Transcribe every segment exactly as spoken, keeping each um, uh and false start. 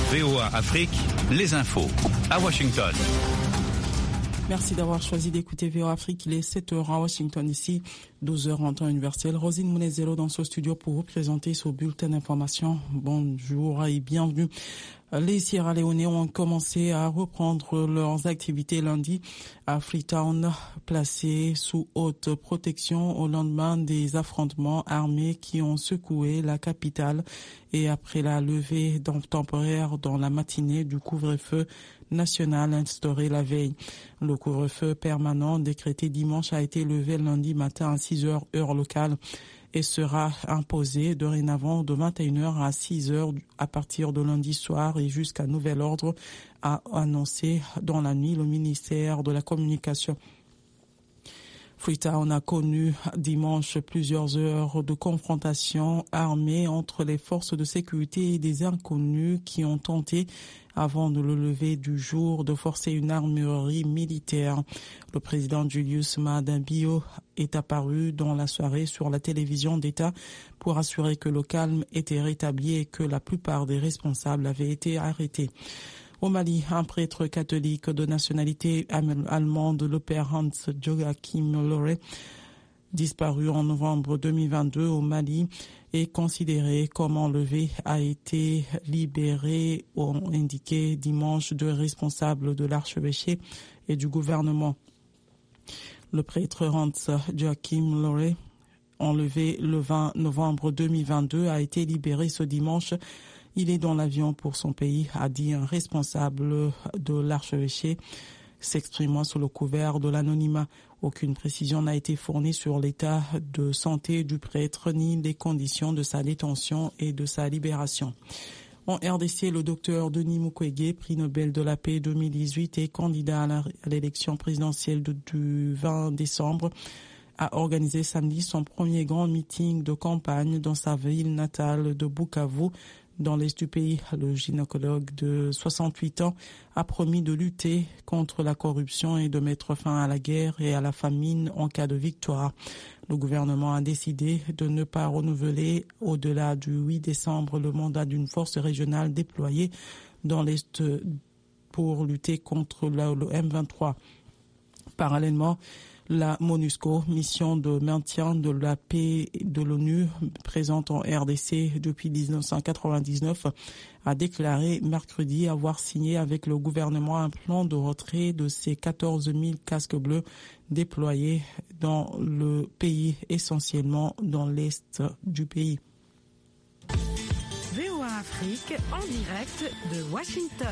V O A Afrique, les infos à Washington. Merci d'avoir choisi d'écouter V O A Afrique. Il est sept heures à Washington, ici douze heures en temps universel. Rosine Mounezero dans ce studio pour vous présenter ce bulletin d'information. Bonjour et bienvenue. Les Sierra Leone ont commencé à reprendre leurs activités lundi à Freetown, placé sous haute protection au lendemain des affrontements armés qui ont secoué la capitale et après la levée temporaire dans la matinée du couvre-feu national instauré la veille. Le couvre-feu permanent décrété dimanche a été levé lundi matin à six heures heure locale et sera imposé dorénavant de vingt et une heures à six heures à partir de lundi soir et jusqu'à nouvel ordre, a annoncé dans la nuit le ministère de la Communication. Freetown a connu dimanche plusieurs heures de confrontation armée entre les forces de sécurité et des inconnus qui ont tenté, avant de le lever du jour, de forcer une armurerie militaire. Le président Julius Maada Bio est apparu dans la soirée sur la télévision d'État pour assurer que le calme était rétabli et que la plupart des responsables avaient été arrêtés. Au Mali, un prêtre catholique de nationalité allemande, le père Hans Joachim Lore, disparu en novembre deux mille vingt-deux au Mali, est considéré comme enlevé, a été libéré, ont indiqué dimanche deux responsables de l'archevêché et du gouvernement. Le prêtre Hans Joachim Lore, enlevé le vingt novembre deux mille vingt-deux, a été libéré ce dimanche. Il est dans l'avion pour son pays, a dit un responsable de l'archevêché, s'exprimant sous le couvert de l'anonymat. Aucune précision n'a été fournie sur l'état de santé du prêtre ni les conditions de sa détention et de sa libération. En R D C, le docteur Denis Mukwege, prix Nobel de la paix deux mille dix-huit et candidat à l'élection présidentielle du vingt décembre, a organisé samedi son premier grand meeting de campagne dans sa ville natale de Bukavu, dans l'est du pays. Le gynécologue de soixante-huit ans a promis de lutter contre la corruption et de mettre fin à la guerre et à la famine en cas de victoire. Le gouvernement a décidé de ne pas renouveler au-delà du huit décembre le mandat d'une force régionale déployée dans l'est pour lutter contre le M vingt-trois. Parallèlement, la MONUSCO, mission de maintien de la paix de l'ONU, présente en R D C depuis dix-neuf cent quatre-vingt-dix-neuf, a déclaré mercredi avoir signé avec le gouvernement un plan de retrait de ses quatorze mille casques bleus déployés dans le pays, essentiellement dans l'est du pays. V O A Afrique en direct de Washington.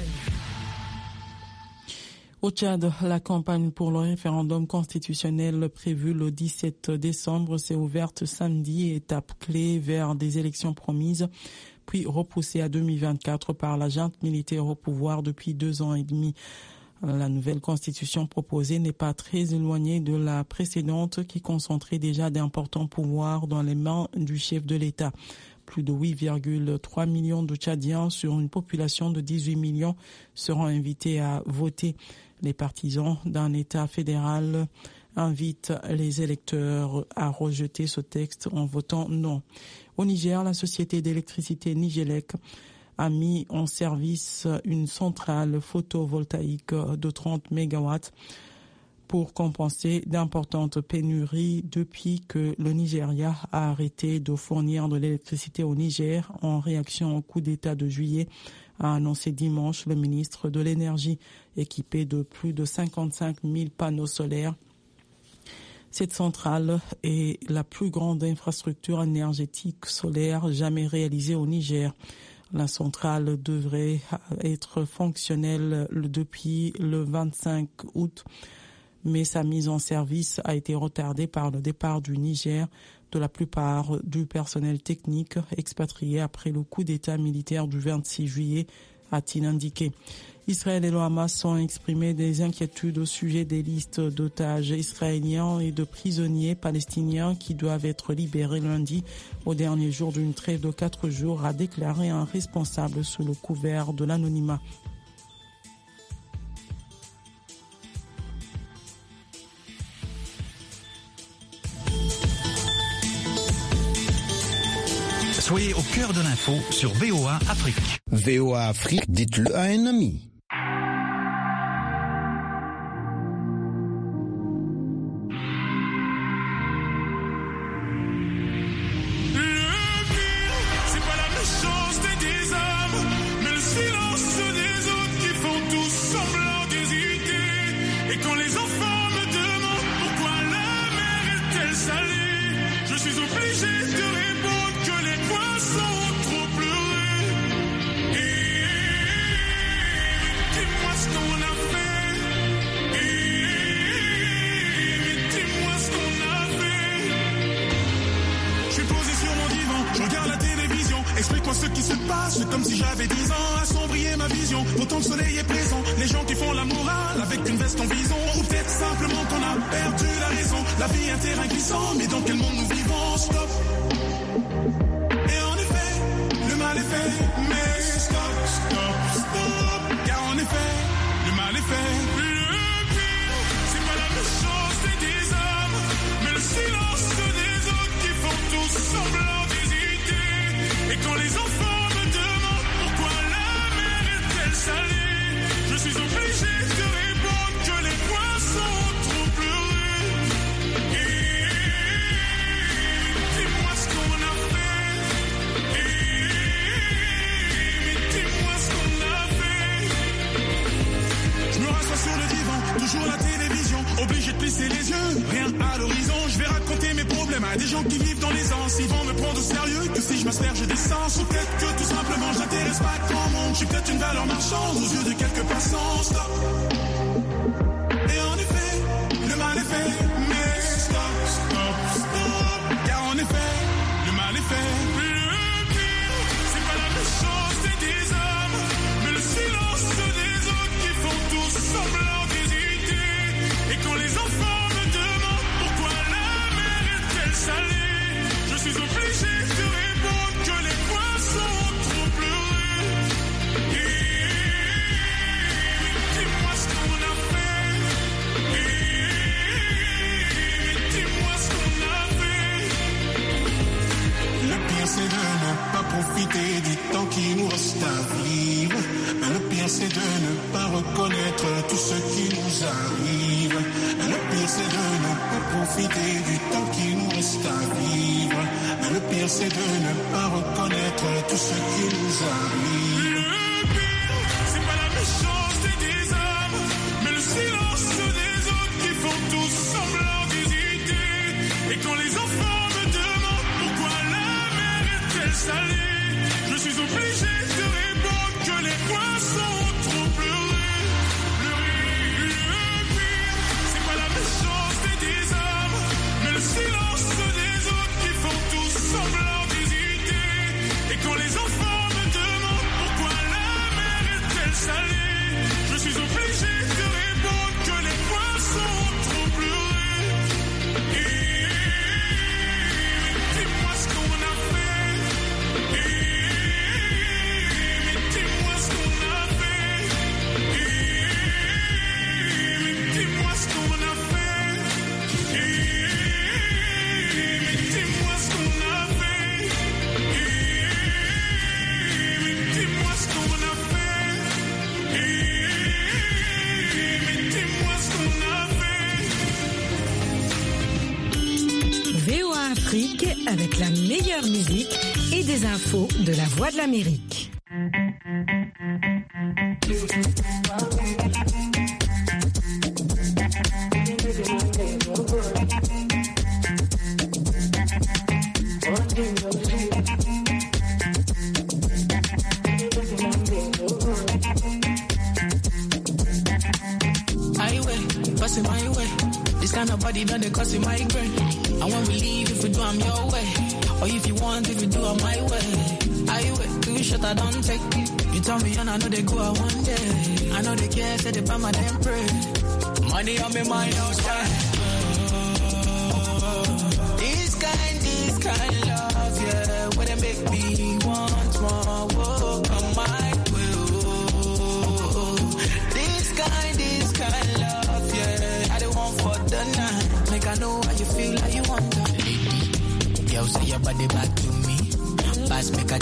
Au Tchad, la campagne pour le référendum constitutionnel prévu le dix-sept décembre s'est ouverte samedi, étape clé vers des élections promises, puis repoussée à deux mille vingt-quatre par la junte militaire au pouvoir depuis deux ans et demi. La nouvelle constitution proposée n'est pas très éloignée de la précédente qui concentrait déjà d'importants pouvoirs dans les mains du chef de l'État. Plus de huit virgule trois millions de Tchadiens sur une population de dix-huit millions seront invités à voter. Les partisans d'un État fédéral invitent les électeurs à rejeter ce texte en votant non. Au Niger, la société d'électricité Nigélec a mis en service une centrale photovoltaïque de trente mégawatts pour compenser d'importantes pénuries depuis que le Nigeria a arrêté de fournir de l'électricité au Niger en réaction au coup d'État de juillet, a annoncé dimanche le ministre de l'Énergie, équipé de plus de cinquante-cinq mille panneaux solaires. Cette centrale est la plus grande infrastructure énergétique solaire jamais réalisée au Niger. La centrale devrait être fonctionnelle depuis le vingt-cinq août, mais sa mise en service a été retardée par le départ du Niger de la plupart du personnel technique expatrié après le coup d'État militaire du vingt-six juillet, a-t-il indiqué. Israël et le Hamas ont exprimé des inquiétudes au sujet des listes d'otages israéliens et de prisonniers palestiniens qui doivent être libérés lundi, au dernier jour d'une trêve de quatre jours, a déclaré un responsable sous le couvert de l'anonymat. Soyez au cœur de l'info sur V O A Afrique. V O A Afrique, dites-le à un ami. Explique-moi ce qui se passe, comme si j'avais dix ans, assombrir ma vision. Autant le soleil est présent, les gens qui font la morale avec une veste en bison. Ou peut-être simplement qu'on a perdu la raison. La vie est un terrain glissant, mais dans quel monde nous vivons? Stop. Et en effet, le mal est fait, mais stop, stop, stop. Car en effet, le mal est fait. Le pire, c'est pas la méchanceté des hommes, mais le silence des autres qui font tous semblant d'hésiter. Et quand les enfants me demandent pourquoi la mer est-elle salée, je suis obligé de répondre que les poissons ont trop pleuré. Et dis-moi ce qu'on a fait. Et dis-moi ce qu'on a fait. Je me rassois sur le divan, toujours la télévision, obligé de plisser les yeux, rien à l'horizon. Je vais raconter mes problèmes à des gens qui vivent dans les anses. Ils vont me prendre au sérieux que si je m'asperge d'essence. Ou peut-être que tout simplement je n'intéresse pas grand monde. Je suis peut-être une valeur marchande aux yeux de quelques passants. Stop. Et en effet, le mal est fait. Mais stop, stop, stop. Car en effet, le mal est fait. Le pire, c'est pas la méchanceté des hommes, mais le silence des autres qui font tous semblant d'hésiter. Et quand les enfants me demandent pourquoi la mer est-elle salée, je suis obligé de répondre que les poissons ont trop pleuré. Et dis-moi ce qu'on a fait. Et dis-moi ce qu'on a fait. Le pire c'est de ne pas profiter du temps qui nous reste à vivre. Mais le pire c'est de ne pas reconnaître tout ce qui nous arrive. Mais le pire c'est de ne pas profiter du temps qui nous reste à vivre. Mais le pire c'est de ne pas reconnaître tout ce qui nous arrive. Le pire, c'est pas la méchanceté des hommes, mais le silence des autres qui font tous semblant d'hésiter. Et quand les enfants me demandent pourquoi la mer est-elle salée, je suis obligé de répondre que les poissons ont trop pleuré. Le pire, c'est pas la méchanceté des hommes, mais le silence des autres qui font tous semblant d'hésiter. Et quand les enfants me demandent pourquoi la mer est-elle salée, je suis obligé de répondre que les poissons ont trop pleuré. Et dis-moi ce qu'on a fait. Et dis-moi ce qu'on a fait. Et dis-moi ce qu'on a fait. Et dis-moi ce qu'on a fait. Et dis-moi ce qu'on a fait. Et dis-moi ce qu'on a fait. V O A Afrique avec la meilleure musique et des infos de la Voix de l'Amérique. Highway, busting my way. This kind of body done they cause it migraine. And when we leave, if we do, I'm your way. Or if you want, if you do, I'm my way. Highway, too short, I don't take. You tell me, and I know they go out one day. I know they care, say they buy my damn pray. Money on me mind, no shine. This kind, this kind love, yeah. When they make me want more, whoa, come my way. Oh. This kind, this kind love, yeah. I don't want for the night. Make I know how you feel, how you want to. Girl, say your body back to me. pass, make I